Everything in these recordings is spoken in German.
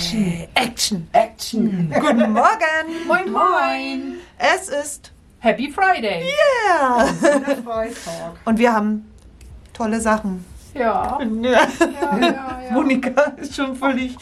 Action. Action. Action. Guten Morgen. Moin, moin. Es ist Happy Friday. yeah. Freitag. Und wir haben tolle Sachen. Ja. Ja. Ja. Monika ist schon völlig...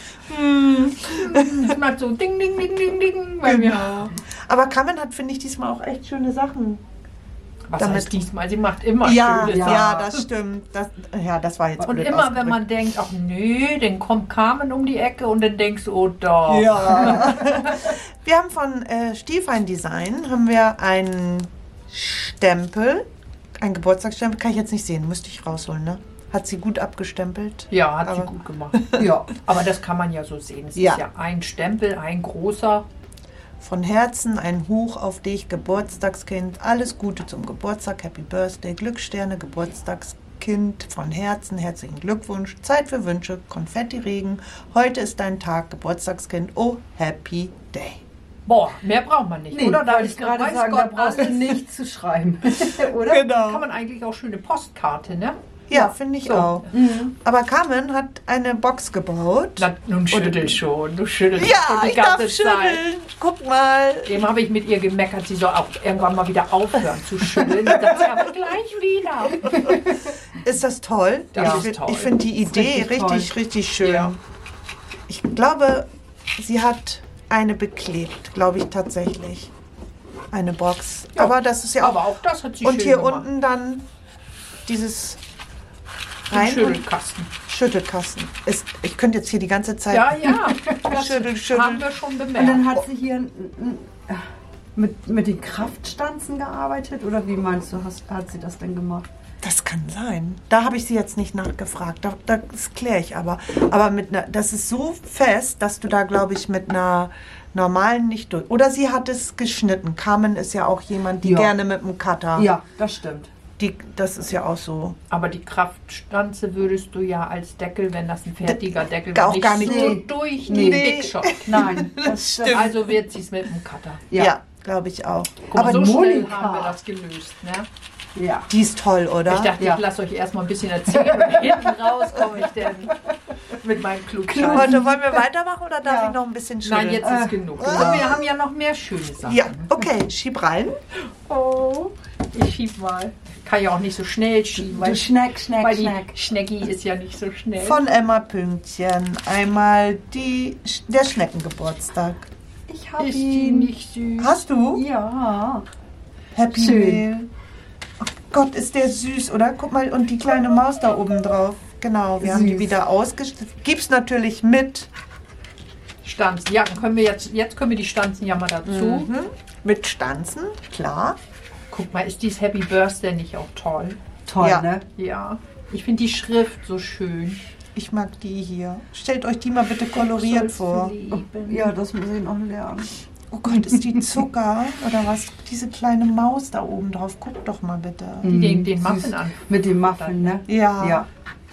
Es macht so ding, ding, ding, ding, ding bei mir. Aber Carmen hat, finde ich, diesmal auch echt schöne Sachen. Was Damit- heißt diesmal? Sie macht immer Ja, schöne ja, Sachen. das stimmt. Das war jetzt Und blöd immer, wenn ausgedrückt. man denkt, ach nö, dann kommt Carmen um die Ecke und dann denkst du, oh doch. Ja. Wir haben von Stiefein Design haben wir einen Stempel, einen Geburtstagsstempel, kann ich jetzt nicht sehen, müsste ich rausholen, ne? Hat sie gut abgestempelt. Ja, hat sie Aber- gut gemacht. Ja. Aber das kann man ja so sehen. Es Ja. ist ja ein Stempel, ein großer. Von Herzen ein Hoch auf dich, Geburtstagskind. Alles Gute zum Geburtstag, Happy Birthday, Glückssterne, Geburtstagskind. Von Herzen, herzlichen Glückwunsch. Zeit für Wünsche, Konfetti-Regen. Heute ist dein Tag, Geburtstagskind. Oh, Happy Day. Boah, mehr braucht man nicht, Nee, oder? wollte ich ist gerade weiß sagen, Gott da brauchst du alles. nichts zu schreiben. Oder? Genau. Kann man eigentlich auch schöne Postkarte, ne? Ja, finde ich So. auch. Aber Carmen hat eine Box gebaut. Na, nun schüttel schon, du schüttelst Ja, schon die ich darf ganze Zeit. schütteln. Guck mal. Dem habe ich mit ihr gemeckert, sie soll auch irgendwann mal wieder aufhören zu schütteln. Dann sagt sie, aber gleich wieder. Ist das toll? Das ich ist toll. Ich finde die Idee richtig richtig, toll. richtig schön. Ja. Ich glaube, sie hat eine beklebt, glaube ich tatsächlich. Eine Box. Ja, Aber das ist ja auch. Aber auch das hat sie Und schön hier gemacht. unten dann dieses Den rein und Schüttelkasten. Schüttelkasten. Ich könnte jetzt hier die ganze Zeit. Ja, ja, das Schüttel. haben wir schon Und dann bemerkt. hat sie hier mit den Kraftstanzen gearbeitet? Oder wie meinst du, hat sie das denn gemacht? Das kann sein. Da habe ich sie jetzt nicht nachgefragt. Das kläre ich aber. Aber das ist so fest, dass du da, glaube ich, mit einer normalen nicht durch. Oder sie hat es geschnitten. Carmen ist ja auch jemand, die Ja. gerne mit dem Cutter. Ja, das stimmt. Das ist ja auch so. Aber die Kraftstanze würdest du ja als Deckel, wenn das ein fertiger Deckel auch gar nicht. so Nee. durch Nee. den Big Shot. Nein, das Stimmt. Also wird sie es mit dem Cutter. Ja, glaube ich auch. Guck mal, Aber so schnell Monika. haben wir das gelöst. Ne? Ja. die ist toll, oder? Ich dachte, Ja. ich lasse euch erstmal ein bisschen erzählen. Und hinten raus komme ich denn mit meinem Klugscheiß. Leute, wollen wir weitermachen oder darf Ja. ich noch ein bisschen schütteln? Nein, jetzt ist genug. Wir haben ja noch mehr schöne Sachen. Ja, okay, schieb rein. Oh, ich schieb mal. Kann ja auch nicht so schnell schieben, weil, Du Schneck, weil Schneck, die Schneck. Schnecki ist ja nicht so schnell. Von Emma Pünktchen. Einmal der Schneckengeburtstag. Ich hab ist die ihn. nicht süß? Hast du? Ja. Happy Schön. Meal. Oh Gott, ist der süß, oder? Guck mal, und die kleine Maus da oben drauf. Genau, wir haben die Süß. wieder ausgestellt. Gibt's natürlich mit. Stanzen. Ja, dann können wir jetzt können wir die Stanzen ja mal dazu. Mit Stanzen, klar. Guck mal, ist dieses Happy Birthday nicht auch toll? Toll, Ja. ne? Ja. Ich finde die Schrift so schön. Ich mag die hier. Stellt euch die mal bitte koloriert Sollst du vor. lieben. Ja, das muss ich noch lernen. Oh Gott, ist die Zucker oder was? Diese kleine Maus da oben drauf. Guck doch mal bitte. Die den Süß. Muffin an. Mit dem Muffin, ne? Ja. Ja.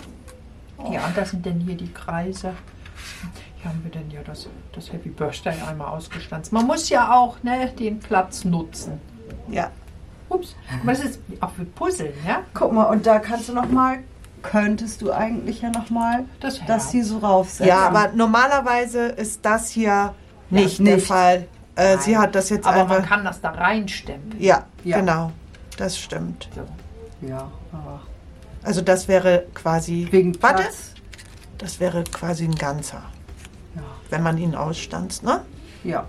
Ja, und das sind denn hier die Kreise. Hier haben wir denn ja das Happy Birthday einmal ausgestanzt. Man muss ja auch den Platz nutzen. Ja. Ups. Aber das ist auch für Puzzeln, ja? Guck mal, und da kannst du noch mal, könntest du eigentlich ja noch mal Das Herz. das hier so raufsetzen. Ja, aber normalerweise ist das hier nicht der nicht. Fall. Sie hat das jetzt Aber man einfach. kann das da reinstempeln. Ja, Ja. genau. Das stimmt. So. Ja, aber Also das wäre quasi. wegen Warte. Platz. Das wäre quasi ein ganzer, Ja. wenn man ihn ausstanzt, ne? Ja.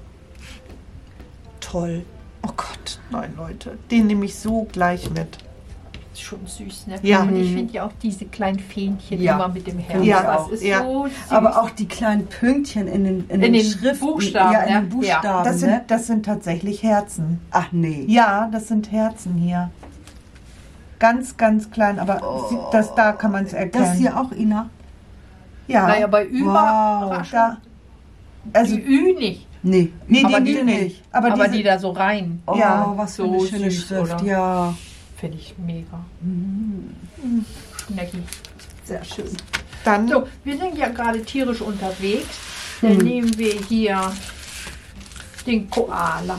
Toll. Oh Gott, nein, Leute. Den nehme ich so gleich mit. Ist schon süß, ne? Ja. Und ich finde ja auch diese kleinen Fähnchen Ja. immer mit dem Herz. Ja, das ist ja. so süß. Aber auch die kleinen Pünktchen in den den Schriften. Buchstaben, Ja, in ne? den Buchstaben, Das sind, ne? das sind tatsächlich Herzen. Ach nee. Ja, das sind Herzen hier. Ganz, ganz klein, aber da kann man es erkennen. Das hier auch, Ina? Ja, naja, bei Überraschung. da. Also, Die Ü nicht. Nee. nee, aber die die nicht. Aber diese, die da so rein. Oh, Ja, was für so eine schöne süß, Schrift. oder? Ja, Finde ich mega. Schnecki. sehr schön. dann, So, wir sind ja gerade tierisch unterwegs. Dann nehmen wir hier den Koala.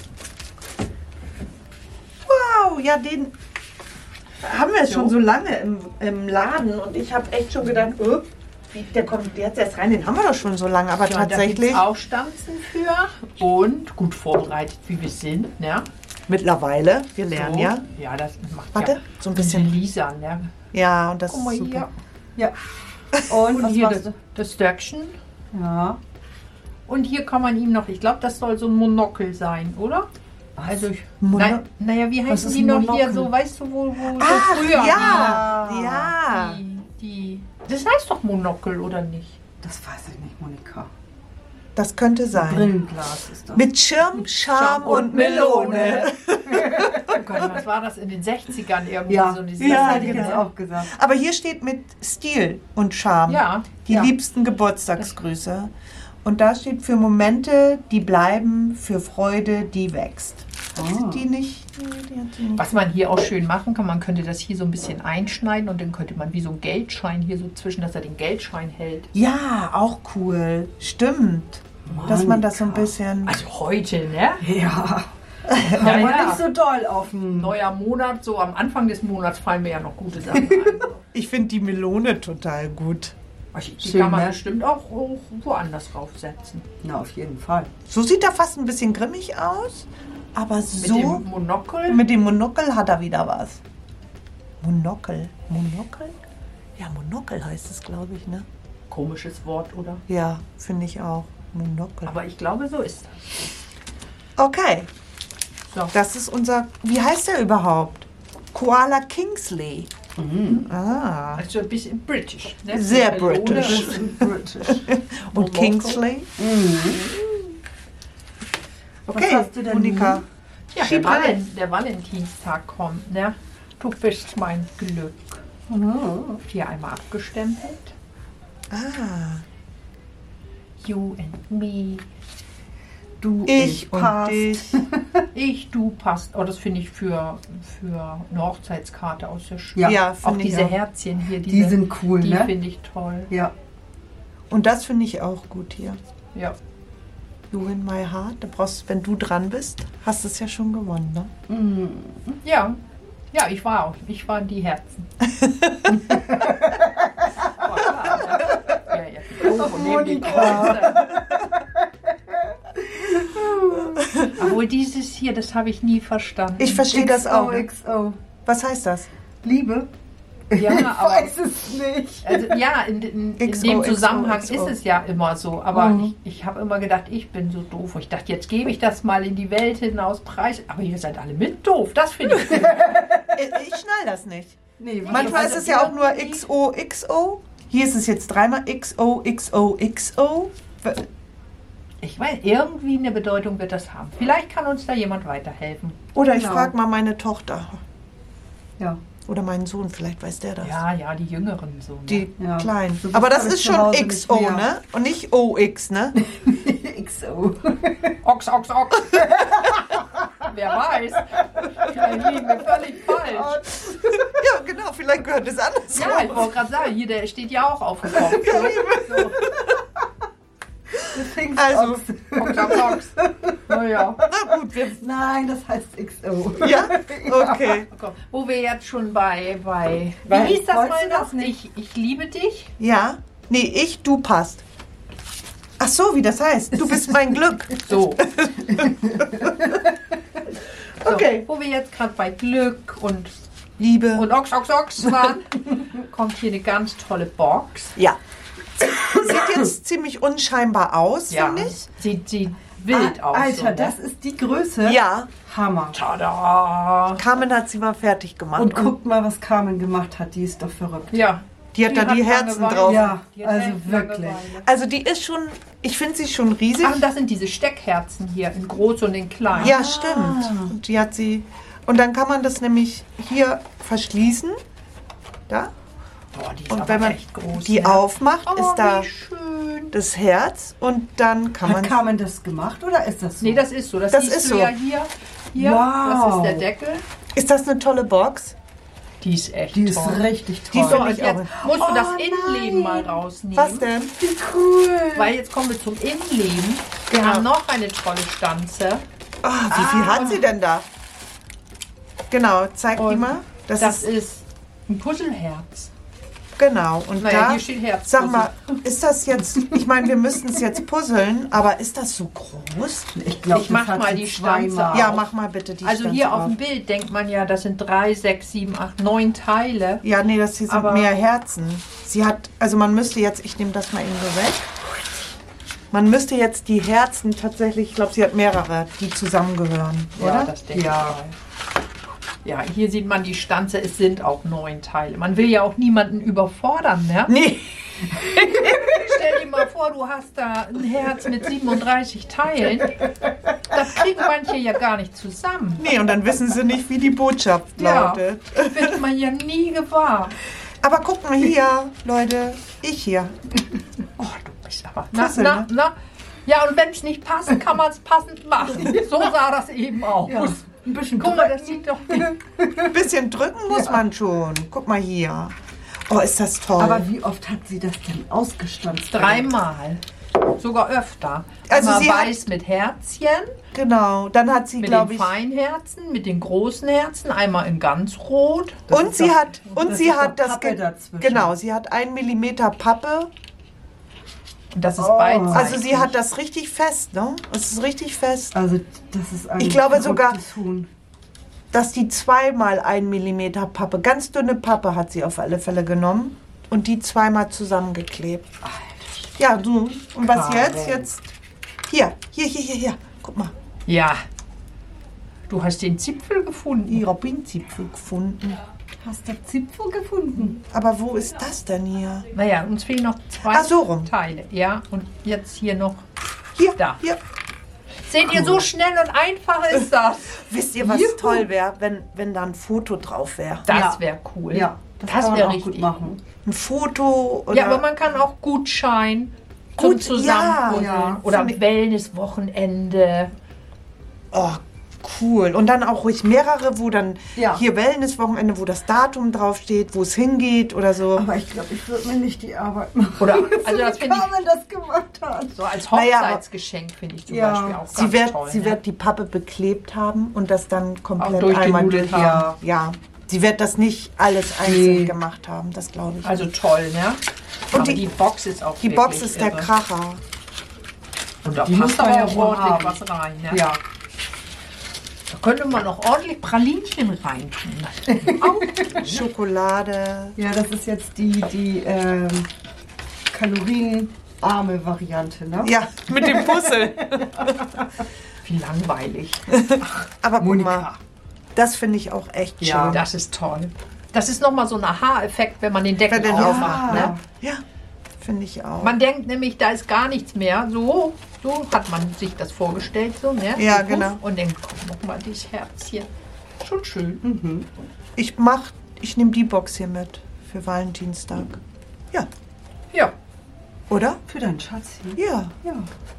wow, ja, den haben wir schon so lange im Laden und ich habe echt schon gedacht, Der kommt jetzt erst rein, den haben wir doch schon so lange, aber Ja, tatsächlich da gibt's auch Stanzen für und gut vorbereitet, wie wir sind. Ne? mittlerweile, wir lernen So. ja. Ja, das macht Warte, ja so ein bisschen. Lisa. Ne? Ja, und das Guck mal ist super. hier. Ja. Und, Und was hier machst du? das Stöckchen. Ja. Und hier kann man ihm noch, ich glaube, das soll so ein Monokel sein, oder? Also, naja, wie Was heißen ist die ein noch Monokel? hier so, weißt du, wo so Ach, früher ja, die- ja. das heißt doch Monokel, oder nicht? Das weiß ich nicht, Monika. Das könnte sein. Brillenglas ist das. Mit Schirm, Charme und Melone. Oh Gott, was war das in den 60ern irgendwie? Ja, so dieses das Ja, hätte ich genau. jetzt auch gesagt. Aber hier steht mit Stil und Charme. Ja, Die ja. liebsten Geburtstagsgrüße. Und da steht für Momente, die bleiben, für Freude, die wächst. Ah. Die nicht. Nee, die hat sie nicht. Was man hier auch schön machen kann, man könnte das hier so ein bisschen einschneiden und dann könnte man wie so ein Geldschein hier so zwischen, dass er den Geldschein hält. Ja, auch cool. Stimmt. Dass man das so ein Monika. bisschen. Also heute, ne? Ja. Ja, Aber ja. nicht so doll auf dem. Neuer Monat, so am Anfang des Monats fallen mir ja noch gute Sachen ein. Ich finde die Melone total gut. Die Schön, kann man ne? bestimmt auch woanders draufsetzen. Na, auf jeden Fall. So sieht er fast ein bisschen grimmig aus. Aber Mit so. dem Monokel. Mit dem Monokel hat er wieder was. Monokel. Monokel? Ja, Monokel heißt es, glaube ich, ne? Komisches Wort, oder? Ja, finde ich auch. Monokel. Aber ich glaube, so ist das. Okay, So. das ist unser. Wie heißt der überhaupt? Koala Kingsley. Ah. Also ein bisschen British. Ne? Sehr Melone British. British. Und Monokel. Kingsley? Okay, Was hast du denn Monika. nun? Ja, Schieb rein. der Valentinstag kommt, ne? Du bist mein Glück. Hier einmal abgestempelt. Ah. You and me. Du, Ich und passt. dich. Ich, du passt. Oh, das finde ich für eine Hochzeitskarte aus der Schule. Ja, Ja, Auch finde ich diese auch. Herzchen hier, Die sind cool, die ne? finde ich toll. Ja. Und das finde ich auch gut hier. Ja. You in my heart. Da brauchst, wenn du dran bist, hast du es ja schon gewonnen, ne? Ja. Ja, ich war die Herzen. Obwohl dieses hier, das habe ich nie verstanden. Ich verstehe das auch. Ne? XO. Was heißt das? Liebe? Ja, Ich aber weiß es nicht. also, ja, in XO, dem Zusammenhang XO. ist es ja immer so. Aber ich habe immer gedacht, ich bin so doof. Ich dachte, jetzt gebe ich das mal in die Welt hinaus preis. Aber ihr seid alle mit doof. Das finde ich gut. Ich schnall das nicht. Nee, Manchmal also ist es ja auch nur irgendwie- XOXO. Hier ist es jetzt dreimal XOXOXO. Ich weiß, irgendwie eine Bedeutung wird das haben. Vielleicht kann uns da jemand weiterhelfen. Oder ich Genau. frage mal meine Tochter. Ja. Oder meinen Sohn, vielleicht weiß der das. Ja, die Jüngeren so. Ne? Die Ja. Kleinen. So Aber das hab ich ist zu schon Hause nicht XO, mehr. ne? Und nicht OX, ne? XO. Ochs. Wer weiß. Vielleicht liegen wir völlig falsch. Ja, genau, vielleicht gehört es anders. Ja, ich wollte gerade sagen, hier, der steht ja auch auf dem Kopf. Also, Ochs. Naja. na gut, wir. Nein, das heißt XO. Ja? Okay. Wo wir jetzt schon bei wie Weil- hieß das wolltest mal du noch? das nicht? Ich liebe dich. Ja? Nee, du passt. Ach so, wie das heißt. Du bist mein Glück. So. Okay. So, wo wir jetzt gerade bei Glück und Liebe. Ochs waren, kommt hier eine ganz tolle Box. Ja. Sieht jetzt ziemlich unscheinbar aus, finde ich. Sieht wild aus. Alter, so, ne? das ist die Größe. Ja. Hammer. Tada! Carmen hat sie mal fertig gemacht. Und guckt mal, was Carmen gemacht hat. Die ist doch verrückt. Ja. Die hat da die Herzen Langeweile. drauf. Ja, Die hat also echt wirklich. Langeweile. Also die ist schon, ich finde sie schon riesig. Ach, und das sind diese Steckherzen hier, in groß und in klein. Ja, stimmt. Und die hat sie. Und dann kann man das nämlich hier verschließen. Da. Boah, die ist Und aber wenn man echt groß. die ne? aufmacht, Oh, ist da wie schön. das Herz und dann kann Hat man. Carmen das gemacht oder ist das so? Nee, das ist so. Das Das siehst ist du so. ja hier. Hier, Wow. das ist der Deckel. Ist das eine tolle Box? Die ist echt Die ist toll. richtig Die ist toll. doch- So, und ich jetzt auch. musst du das Oh, Innenleben nein. mal rausnehmen. Was denn? Wie cool. Weil jetzt kommen wir zum Innenleben. Wir Genau. haben noch eine tolle Stanze. Wie viel hat sie denn da? Genau, zeig die Und mal. Das ist ein Puzzleherz. Genau. Und Naja, da, hier steht Herz. sag mal, ist das jetzt, ich meine, wir müssten es jetzt puzzeln, aber ist das so groß? Ich glaube, Ich mach mal die Stanze auf. Ja, mach mal bitte die Also Stanze hier auf auf. dem Bild denkt man ja, das sind 3, 6, 7, 8, 9 Teile. Ja, nee, das hier sind Aber- mehr Herzen. Sie hat, also man müsste jetzt, ich nehme das mal eben so weg. Man müsste jetzt die Herzen tatsächlich, ich glaube, sie hat mehrere, die zusammengehören, Ja, oder? das denke Ja. ich mal. Ja, hier sieht man die Stanze, es sind auch 9 Teile. Man will ja auch niemanden überfordern, ne? Nee, Stell dir mal vor, du hast da ein Herz mit 37 Teilen. Das kriegen manche ja gar nicht zusammen. nee, und dann wissen sie nicht, wie die Botschaft Ja. lautet. Das wird man ja nie gewahr. Aber guck mal hier, Leute, ich hier. Oh, du bist aber... Na, Klasse, na, ne? na. Ja, und wenn es nicht passt, kann man es passend machen. So sah das eben aus. Ja, ein bisschen Guck mal, das sieht doch... Ein bisschen drücken muss man schon. Guck mal hier. Oh, ist das toll. Aber wie oft hat sie das denn ausgestanzt? 3-mal. Sogar öfter. Also Einmal sie hat- weiß mit Herzchen, genau, dann hat sie, mit glaube den ich... Feinherzen, mit den großen Herzen, einmal in ganz rot. Das Und ist sie doch- hat, und das sie ist hat doch das... Pappe dazwischen. Genau, sie hat 1 Millimeter Pappe. Und das ist Oh. beidseitig. Also sie hat das richtig fest, ne? Es ist richtig fest. Also das ist ein Ich glaube sogar- verrücktes Huhn. Dass die 2-mal 1 Millimeter Pappe, ganz dünne Pappe hat sie auf alle Fälle genommen und die 2-mal zusammengeklebt. Ja, du. Und was Karin. jetzt? Hier. Guck mal. Ja. Du hast den Zipfel gefunden. Die Robinzipfel gefunden. Hast du Zipfel gefunden? Aber wo ist das denn hier? Naja, uns fehlen noch 2 Ach, so rum. Teile. Ja, und jetzt hier noch. Hier, Da. hier. Seht ihr, so schnell und einfach ist das. Wisst ihr, was Juhu. toll wäre, wenn da ein Foto drauf wäre? Das Ja. wäre cool. Ja, das kann man wäre auch richtig gut machen. Ein Foto oder... Ja, aber man kann auch Gutschein zum Gut, Zusammenpuzzeln. ja. Oder Finde ich- Wellnesswochenende. Oh, cool. Und dann auch ruhig mehrere, wo dann Ja. hier Wellnesswochenende, wo das Datum draufsteht, wo es hingeht oder so. Aber ich glaube, ich würde mir nicht die Arbeit machen. Oder, also das finde ich Carmen das gemacht hat. so als Naja, aber- Hochzeitsgeschenk finde ich zum Ja. Beispiel auch Sie ganz wird, toll. sie ne? wird die Pappe beklebt haben und das dann komplett Auch einmal durchgenudelt durch. haben. Ja. Sie wird das nicht alles einzeln Nee. gemacht haben, das glaube ich. Also toll, ne? Und Aber die- die Box ist auch die wirklich Box ist der irre. Kracher. Und da Die passt muss man aber ja auch wohl ordentlich haben. was rein. Ne? Ja. Da könnte man noch ordentlich Pralinchen reintun. Schokolade. Ja, das ist jetzt die kalorienarme Variante, ne? Ja, mit dem Puzzle. Wie langweilig. Aber guck Monika. mal, das finde ich auch echt Ja. schön. Das ist toll. Das ist nochmal so ein Aha-Effekt, wenn man den Deckel Wenn den aufmacht. aufmacht, Ne? Ja, finde ich auch. Man denkt nämlich, da ist gar nichts mehr. So hat man sich das vorgestellt. So, ne? Ja, So, puff. genau. Und dann kommt nochmal dieses Herzchen. Schon schön. Ich nehme die Box hier mit für Valentinstag. Ja, Ja. oder? Für deinen Schatz hier. Ja, Ja.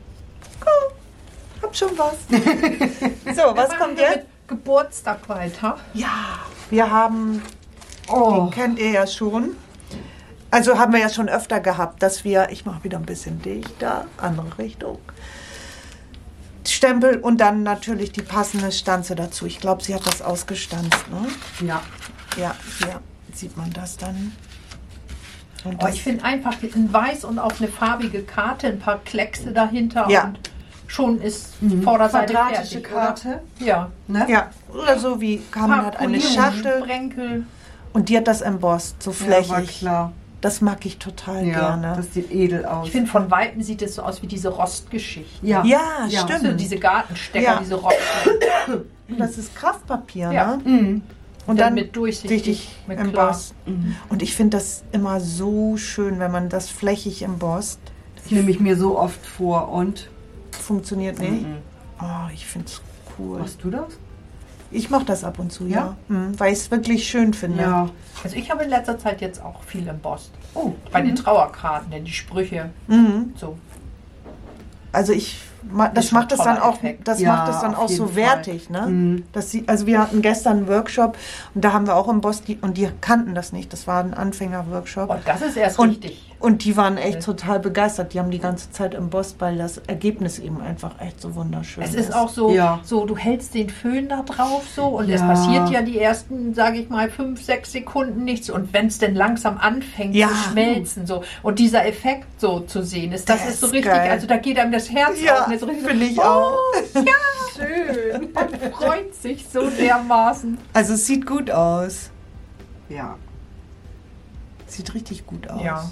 hab schon was. So, was Machen kommt wir jetzt? mit Geburtstag weiter. Ja, wir haben, Oh, den kennt ihr ja schon. Also haben wir ja schon öfter gehabt, dass wir, ich mache wieder ein bisschen dichter, andere Richtung. Stempel und dann natürlich die passende Stanze dazu. Ich glaube, sie hat das ausgestanzt, ne? ja. Ja, hier sieht man das dann. Und Oh, ich finde einfach in weiß und auf eine farbige Karte, ein paar Kleckse dahinter Ja. und schon ist Vorderseite Quadratische fertig, Karte. Oder? Ja. Ne? ja, oder so wie Carmen hat eine Schachtel Sprenkel. und die hat das embossed, so Ja, war flächig. klar. Das mag ich total Ja, gerne. das sieht edel aus. Ich finde, von Weitem sieht es so aus wie diese Rostgeschichte. ja. Ja, Ja. stimmt. So diese Gartenstecker, Ja. diese Rost. Das ist Kraftpapier, Ja. ne? Mhm. Und dann mit durchsichtig, richtig mit embossed. Mhm. Und ich finde das immer so schön, wenn man das flächig embossed. Das nehme ich mir so oft vor. Und? Funktioniert nicht. Mhm. Oh, ich finde es cool. Machst du das? Ich mache das ab und zu, ja. Ja? Weil ich es wirklich schön finde. Ja. Also ich habe in letzter Zeit jetzt auch viel embossed. Oh, Bei den Trauerkarten, denn die Sprüche Mhm. so. Also ich das schon macht es ein dann toller auch, Effekt. das Ja, macht es dann auf auch so jeden wertig, Fall. ne? Also wir hatten gestern einen Workshop und da haben wir auch im Boss, und die kannten das nicht. Das war ein Anfänger-Workshop. Und das ist erst Und, richtig. und die waren echt total begeistert. Die haben die ganze Zeit im Boss, weil das Ergebnis eben einfach echt so wunderschön Es ist auch so, Ja. so, du hältst den Föhn da drauf so und es Ja. passiert ja die ersten, sage ich mal, 5, 6 Sekunden nichts. Und wenn es denn langsam anfängt Ja. zu schmelzen so und dieser Effekt so zu sehen ist, das Das ist so ist richtig, geil. also da geht einem das Herz Ja, auf. Und ist so richtig finde ich so, auch. Oh, ja, schön. Man freut sich so dermaßen. Also es sieht gut aus. Ja. Sieht richtig gut aus. Ja.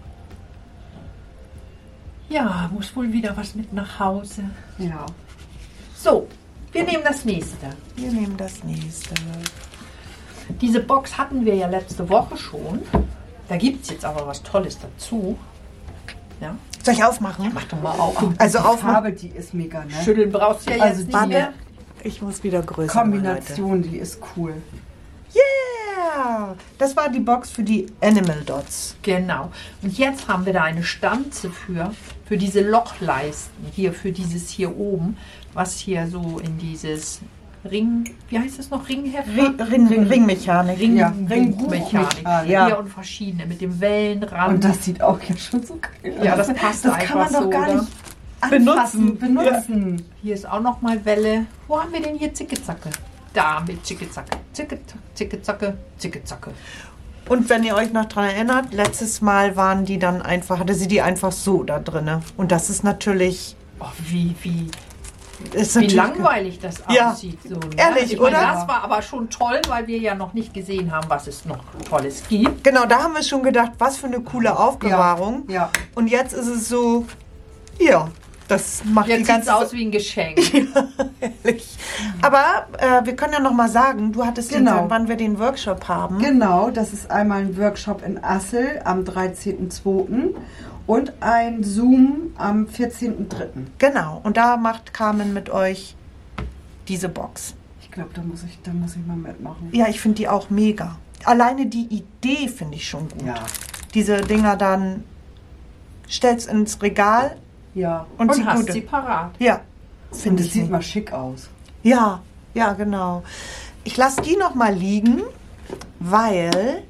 Ja, muss wohl wieder was mit nach Hause. Ja. So, wir nehmen das nächste. Wir nehmen das nächste. Diese Box hatten wir ja letzte Woche schon. Da gibt es jetzt aber was Tolles dazu. Ja, Soll ich aufmachen? mach doch mal auf. Also Die aufmachen. Farbe, die ist mega, ne? Schütteln brauchst du ja Also jetzt die nicht mehr. Ich muss wieder größer machen, Kombination, die ist cool. Leute. Yeah! Das war die Box für die Animal Dots. Genau. Und jetzt haben wir da eine Stanze für diese Lochleisten. Hier, für dieses hier oben, was hier so in dieses Ring, wie heißt das noch? Ringheft? Ringmechanik. Ja, Ringbuchmechanik. Ja. Hier und verschiedene mit dem Wellenrand. Und das sieht auch jetzt schon so geil aus. Ja, das passt Das einfach kann man doch so, gar oder? nicht anfassen, benutzen. Hier ist auch noch mal Welle. Wo haben wir denn hier Zicke-Zacke? Da haben wir Zicke-Zacke. Zicke-Zacke, Zicke-Zacke. Und wenn ihr euch noch dran erinnert, letztes Mal waren die dann einfach, hatte sie die einfach so da drinne. Und das ist natürlich, Oh, wie ist natürlich langweilig das Ja. aussieht. So, ne? Ehrlich, Ich meine, oder? das war aber schon toll, weil wir ja noch nicht gesehen haben, was es noch Tolles gibt. Genau, da haben wir schon gedacht, was für eine coole Aufbewahrung. Ja. Und jetzt ist es so, ja, das macht die Jetzt sieht es ganze aus wie ein Geschenk. Ehrlich. Aber wir können ja noch mal sagen, du hattest Genau. gesagt, wann wir den Workshop haben. Genau, das ist einmal ein Workshop in Assel am 13.02. und ein Zoom am 14.03. Genau, und da macht Carmen mit euch diese Box. Ich glaube, da muss ich mal mitmachen. Ja, ich finde die auch mega. Alleine die Idee finde ich schon gut. Ja. Diese Dinger dann stellst ins Regal Ja. und, Und sieht hast gut. sie parat. Ja, Und finde es ich. sieht mal schick aus. Ja, ja, genau. Ich lasse die noch mal liegen, weil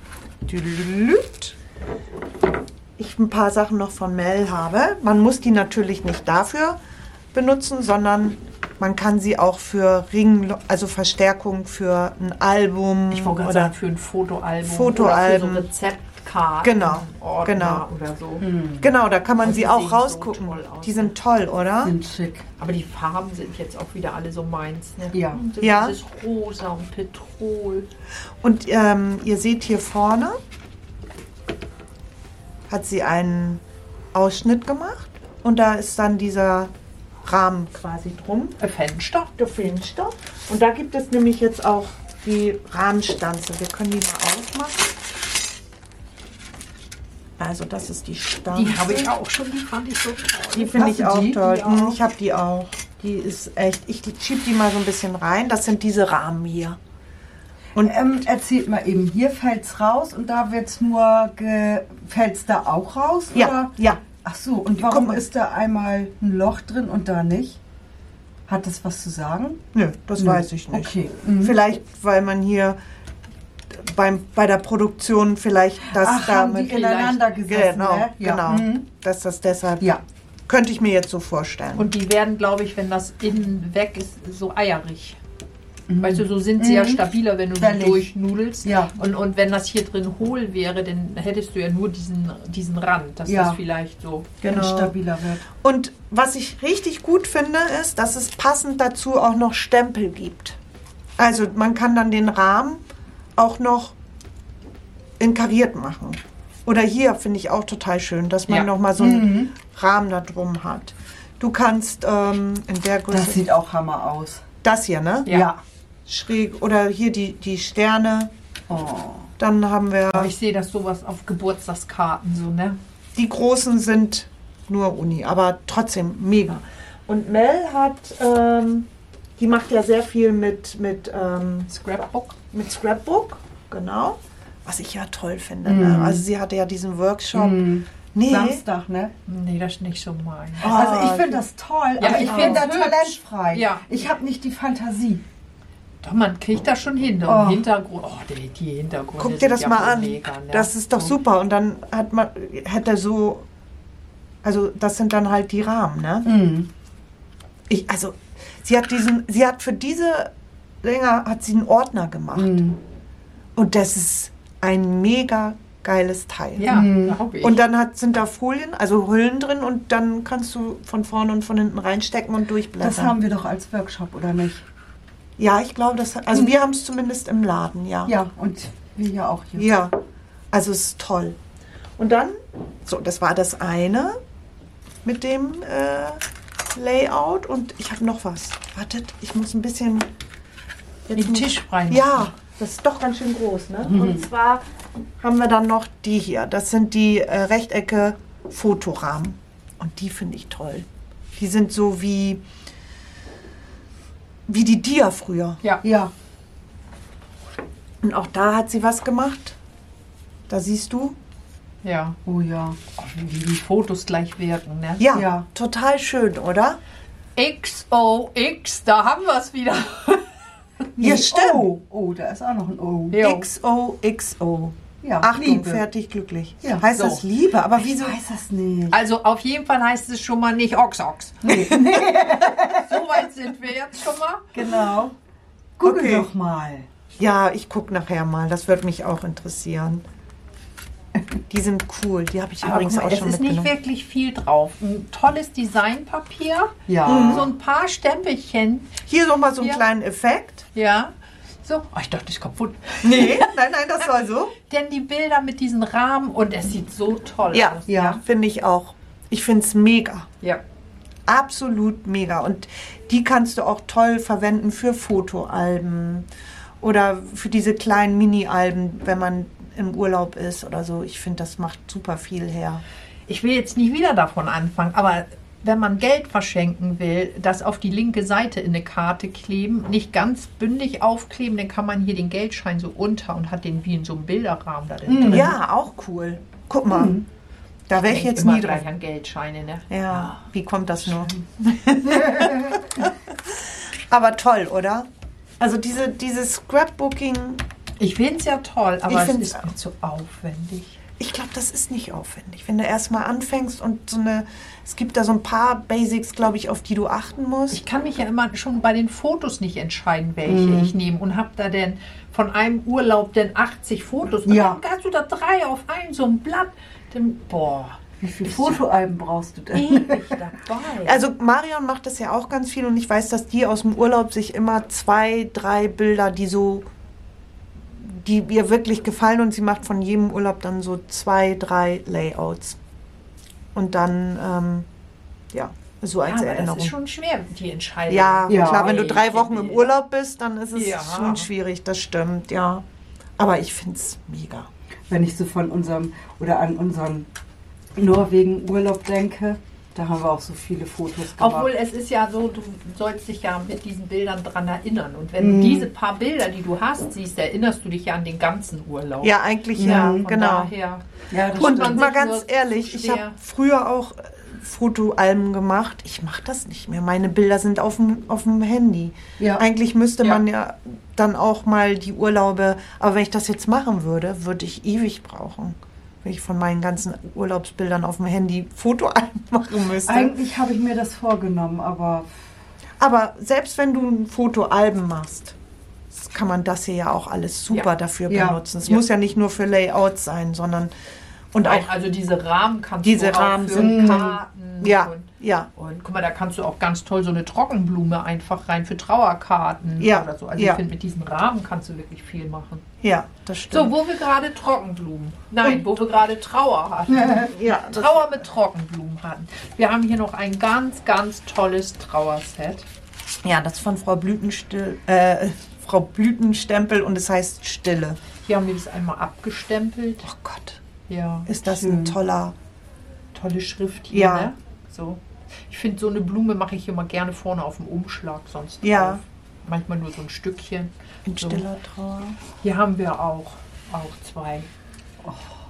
ich ein paar Sachen noch von Mel habe. Man muss die natürlich nicht dafür benutzen, sondern man kann sie auch für also Verstärkung für ein Album Ich wollte gerade oder sagen, für ein Fotoalbum. Fotoalben. Oder für so Rezeptkarten. Genau, Ordner genau. Oder so. genau, da kann man Und sie die auch sehen so rausgucken. toll aus, Die sind toll, oder? Sind schick. Aber die Farben sind jetzt auch wieder alle so meins. Ne? Ja. Und so Ja. Dieses Rosa und Petrol. Und ihr seht hier vorne, hat sie einen Ausschnitt gemacht und da ist dann dieser Rahmen quasi drum. Fenster. Der Fenster. Und da gibt es nämlich jetzt auch die Rahmenstanze. Wir können die mal aufmachen. Also das ist die Stanze. Die habe ich auch schon, die fand ich so toll. Die finde ich Hast du auch die? toll. Die auch? Ich habe die auch. Die ist echt, ich schiebe die mal so ein bisschen rein. Das sind diese Rahmen hier. Und erzählt mal eben, hier fällt's raus und da wird's nur, fällt's da auch raus? Ja, Oder? ja. Ach so, und Guck warum mal. ist da einmal ein Loch drin und da nicht? Hat das was zu sagen? Nö, das Nö. weiß ich nicht. Okay. Mhm. Vielleicht, weil man hier bei der Produktion vielleicht das Ach, haben die damit... ineinander gesessen, Genau, ne? Ja. genau. Mhm. Dass das deshalb... Ja. Könnte ich mir jetzt so vorstellen. Und die werden, glaube ich, wenn das innen weg ist, so eierig. Weißt du, so sind sie ja stabiler, wenn du sie Völlig. durchnudelst. Ja. Und wenn das hier drin hohl wäre, dann hättest du ja nur diesen Rand, dass Ja. das vielleicht so... Genau. Stabiler wird. Und was ich richtig gut finde, ist, dass es passend dazu auch noch Stempel gibt. Also man kann dann den Rahmen auch noch in kariert machen. Oder hier finde ich auch total schön, dass man Ja. noch mal so einen Rahmen da drum hat. Du kannst in der Größe... Das sieht auch Hammer aus. Das hier, ne? Ja. Schräg. Oder hier die Sterne. Oh. Dann haben wir... Aber ich sehe das sowas auf Geburtstagskarten so, ne? Die großen sind nur Uni, aber trotzdem mega. Und Mel hat, die macht ja sehr viel mit Scrapbook. Scrapbook, genau. Was ich ja toll finde. Ne? Also sie hatte ja diesen Workshop Nee. Samstag, ne? Nee, das ist nicht so mein. Also ich finde das toll, Ja, aber ich ich bin find's da hübsch. talentfrei. Ja. Ich habe nicht die Fantasie. Doch, man kriegt das schon hin. Und Oh. Hintergrund, die Hintergründe Guck dir sind das ja mal wohl an. mega, ne? Das ist doch super. Und dann hat er so, also das sind dann halt die Rahmen, ne? Mhm. Sie hat für diese Dinger hat sie einen Ordner gemacht. Mhm. Und das ist ein mega geiles Teil. Ja, glaube ich. Und dann sind da Folien, also Hüllen drin und dann kannst du von vorne und von hinten reinstecken und durchblättern. Das haben wir doch als Workshop, oder nicht? Ja, ich glaube, wir haben es zumindest im Laden, ja. Ja, und wir ja auch hier. Ja, also es ist toll. Und dann, so, das war das eine mit dem Layout und ich habe noch was. Wartet, ich muss ein bisschen... den Tisch frei. Ja, das ist doch ganz schön groß, ne? Und zwar haben wir dann noch die hier. Das sind die Rechtecke Fotorahmen. Und die finde ich toll. Die sind so wie die Dia früher. Ja. Ja. Und auch da hat sie was gemacht. Da siehst du. Ja. Oh ja. Oh, wie die Fotos gleich wirken, ne? Ja, Ja. total schön, oder? XOX, da haben wir es wieder. Ja, stimmt. Oh, da ist auch noch ein O. Jo. XOXO. Ja, Achtung, Liebe. fertig, glücklich. Ja, heißt so. das Liebe? Aber Ich wieso? weiß das nicht. Also auf jeden Fall heißt es schon mal nicht Ox. Nee. So weit sind wir jetzt schon mal. Genau. Google Okay. doch mal. Ja, ich gucke nachher mal. Das wird mich auch interessieren. Die sind cool. Die habe ich Aber übrigens guck mal, auch es schon ist nicht mitgenommen. wirklich viel drauf. Ein tolles Designpapier. Ja. So ein paar Stempelchen. Hier nochmal so einen Ja. kleinen Effekt. Ja. So. Oh, ich dachte, das ist kaputt. Nee, nein, das soll so. Denn die Bilder mit diesen Rahmen und es sieht so toll Ja, aus. Ja. finde ich auch. Ich finde es mega. Ja. Absolut mega. Und die kannst du auch toll verwenden für Fotoalben oder für diese kleinen Mini-Alben, wenn man im Urlaub ist oder so. Ich finde, das macht super viel her. Ich will jetzt nicht wieder davon anfangen, aber wenn man Geld verschenken will, das auf die linke Seite in eine Karte kleben, nicht ganz bündig aufkleben, dann kann man hier den Geldschein so unter und hat den wie in so einem Bilderrahmen da drin. Ja, auch cool. Guck mal, da wäre ich Denk jetzt immer nie drauf. gleich an Geldscheine, ne? Ja, wie kommt das nur? Aber toll, oder? Also dieses Scrapbooking, Ich finde es ja toll, aber Ich es find's ist mir zu aufwendig. ich glaube, das ist nicht aufwendig. Wenn du erstmal anfängst und es gibt da so ein paar Basics, glaube ich, auf die du achten musst. Ich kann mich ja immer schon bei den Fotos nicht entscheiden, welche ich nehme. Und habe da denn von einem Urlaub denn 80 Fotos. Und Ja. dann hast du da 3 auf einem so ein Blatt. Dann, boah, Wie viele Fotoalben brauchst du denn? ewig dabei. Also Marion macht das ja auch ganz viel und ich weiß, dass die aus dem Urlaub sich immer 2, 3 Bilder, die ihr wirklich gefallen und sie macht von jedem Urlaub dann so 2, 3 Layouts. Und dann, so als Ja, aber Erinnerung. das ist schon schwer, die Entscheidung. Ja, Ja. klar, wenn du 3 Wochen im Bilder. Urlaub bist, dann ist es Ja. schon schwierig, das stimmt, ja. Aber ich finde es mega. Wenn ich so an unseren Norwegen-Urlaub denke, da haben wir auch so viele Fotos gemacht. Obwohl es ist ja so, du sollst dich ja mit diesen Bildern dran erinnern. Und wenn du diese paar Bilder, die du hast, siehst, erinnerst du dich ja an den ganzen Urlaub. Ja, eigentlich ja, Von genau. daher. ja, das Und man stimmt. mal sich ganz nur ehrlich, zu ich schwer- habe früher auch Fotoalben gemacht. Ich mache das nicht mehr. Meine Bilder sind auf dem Handy. Ja. Eigentlich müsste Ja. man ja dann auch mal die Urlaube, aber wenn ich das jetzt machen würde, würde ich ewig brauchen. Wenn ich von meinen ganzen Urlaubsbildern auf dem Handy Fotoalben machen müsste. Eigentlich habe ich mir das vorgenommen, aber Aber selbst wenn du ein Fotoalben machst, kann man das hier ja auch alles super Ja. dafür Ja. benutzen. Es Ja. muss ja nicht nur für Layouts sein, sondern und Nein, auch also diese Rahmen kannst Diese du auch Rahmen für sind- Karten. ja, Und, ja. und guck mal, da kannst du auch ganz toll so eine Trockenblume einfach rein für Trauerkarten Ja, oder so. Also ja. ich finde, mit diesem Rahmen kannst du wirklich viel machen. Ja, das So, stimmt. wo wir gerade Trockenblumen. Nein, wo wir gerade Trauer hatten. Ja, das, Trauer mit Trockenblumen hatten. Wir haben hier noch ein ganz, ganz tolles Trauerset. ja, das ist von Frau Frau Blütenstempel und es heißt Stille. Hier haben wir das einmal abgestempelt. Oh Gott, Ja, ist das Schön. ein toller. tolle Schrift hier. Ja. Ne? So. Ich finde, so eine Blume mache ich immer gerne vorne auf dem Umschlag, sonst Ja. drauf. Manchmal nur so ein Stückchen. Ein So. stiller Trauer. Hier haben wir auch 2.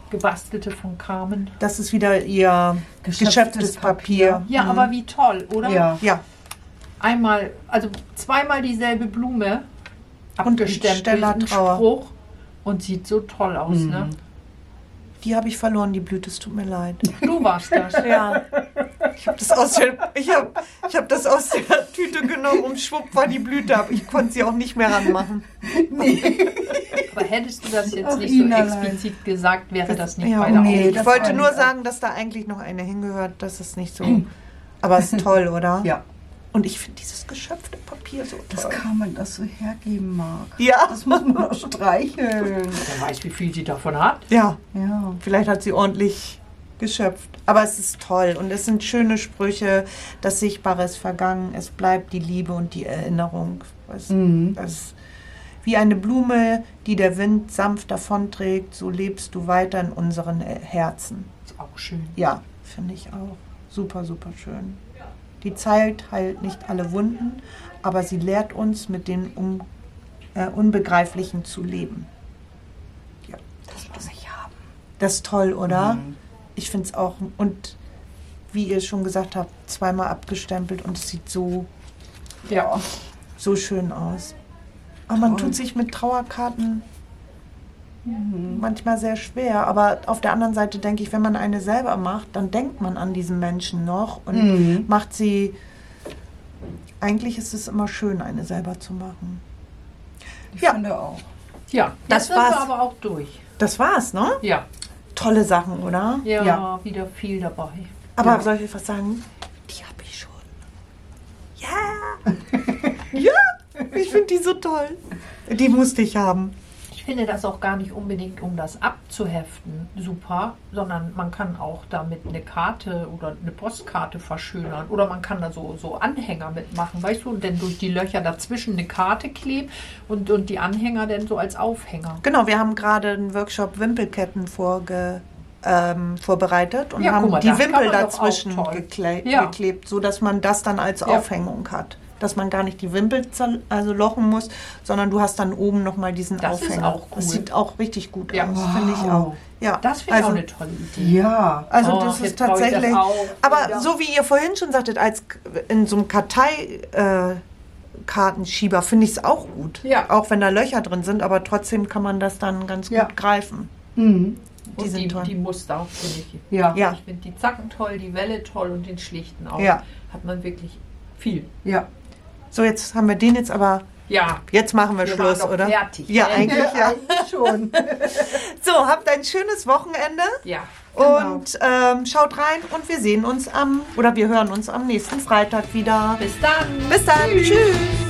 gebastelte von Carmen. Das ist wieder ihr geschöpftes Papier. Ja, aber wie toll, oder? Ja. Ja, Einmal, also zweimal dieselbe Blume Und abgestempelt, Stella ein Trauer. Spruch und sieht so toll aus, ne? die habe ich verloren, die Blüte, es tut mir leid. Du warst das. Ja, ich habe das, ich hab das aus der Tüte genommen und schwupp war die Blüte ab. Ich konnte sie auch nicht mehr ranmachen. Aber hättest du das jetzt Ach, nicht so Ina, nein. explizit gesagt, wäre das nicht Ja, weiter nee, ich das wollte war nur nicht- sagen, dass da eigentlich noch eine hingehört. Das ist nicht so. Aber es ist toll, oder? Ja. Und ich finde dieses geschöpfte Papier so Das toll. kann man das so hergeben mag. Ja. Das muss man doch streicheln. Wer weiß, wie viel sie davon hat. Ja, Ja. vielleicht hat sie ordentlich geschöpft. Aber es ist toll und es sind schöne Sprüche. Das Sichtbare ist vergangen. Es bleibt die Liebe und die Erinnerung. Das, wie eine Blume, die der Wind sanft davonträgt, so lebst du weiter in unseren Herzen. Ist auch schön. Ja, finde ich auch. Super, super schön. Die Zeit heilt nicht alle Wunden, aber sie lehrt uns, mit den Unbegreiflichen zu leben. Das muss ich haben. Das ist toll, oder? Ich finde es auch. Und wie ihr schon gesagt habt, zweimal abgestempelt und es sieht so, Ja. so schön aus. Aber man Toll. tut sich mit Trauerkarten manchmal sehr schwer. Aber auf der anderen Seite denke ich, wenn man eine selber macht, dann denkt man an diesen Menschen noch und macht sie. Eigentlich ist es immer schön, eine selber zu machen. Ich Ja. finde auch. Ja, Das das sind wir war's. aber auch durch. Das war's, ne? Ja. Tolle Sachen, oder? Ja, Ja. wieder viel dabei. Aber Ja. soll ich was sagen? Die habe ich schon. Ja! Ja! Ich finde die so toll. Die musste ich haben. Ich finde das auch gar nicht unbedingt, um das abzuheften, super, sondern man kann auch damit eine Karte oder eine Postkarte verschönern. Oder man kann da so Anhänger mitmachen, weißt du, und dann durch die Löcher dazwischen eine Karte kleben und die Anhänger dann so als Aufhänger. Genau, wir haben gerade einen Workshop Wimpelketten vorbereitet und Ja, haben guck mal, die das kann Wimpel man doch dazwischen auch toll. Ja. geklebt, sodass man das dann als Ja. Aufhängung hat. Dass man gar nicht die Wimpel lochen muss, sondern du hast dann oben nochmal diesen Das ist Aufhänger. auch cool. Das sieht auch richtig gut Ja. aus, finde ich auch. Ja, Das finde ich also, auch eine tolle Idee. Ja. Also Oh, das ist jetzt brauche ich das tatsächlich. auch Aber wieder. so wie ihr vorhin schon sagtet, als in so einem Karteikartenschieber finde ich es auch gut. Ja. Auch wenn da Löcher drin sind, aber trotzdem kann man das dann ganz Ja. gut greifen. Mhm. Die Und sind toll. die Muster finde ich. Ja. Ja. Ich finde die Zacken toll, die Welle toll und den schlichten auch. Ja. Hat man wirklich viel. Ja. So, jetzt haben wir den jetzt aber. Ja. Jetzt machen wir Wir Schluss, waren doch oder? fertig, Ja, ne? eigentlich ja. Eigentlich schon. So, habt ein schönes Wochenende Ja. und schaut rein und wir sehen uns wir hören uns am nächsten Freitag wieder. Bis dann. Bis dann. Tschüss.